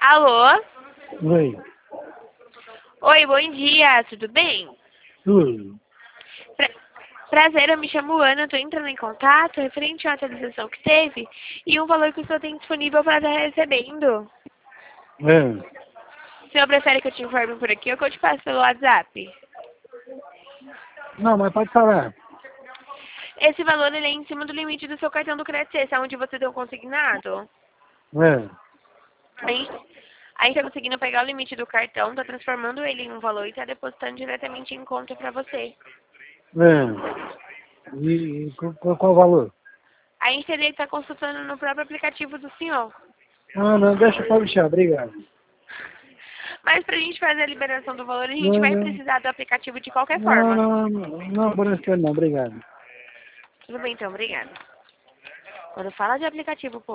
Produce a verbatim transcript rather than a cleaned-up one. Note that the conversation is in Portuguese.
Alô? Oi. Oi, bom dia, tudo bem? Tudo. Pra- Prazer, eu me chamo Ana, estou entrando em contato referente a uma atualização que teve e um valor que o senhor tem disponível para estar recebendo. É. O senhor prefere que eu te informe por aqui ou que eu te passe pelo WhatsApp? Não, mas pode falar. Esse valor ele é em cima do limite do seu cartão do crédito, esse é onde você deu consignado. É. A gente, a gente está conseguindo pegar o limite do cartão, está transformando ele em um valor e está depositando diretamente em conta para você. É. E, e qual, qual o valor? A gente teria que estar consultando no próprio aplicativo do senhor. Ah, não, deixa pra deixar, obrigado. Mas para a gente fazer a liberação do valor, a gente Não, vai não. precisar do aplicativo de qualquer Não, forma. não, não, não, por esse não, obrigado. Tudo bem, então, obrigada. Quando fala de aplicativo, pô.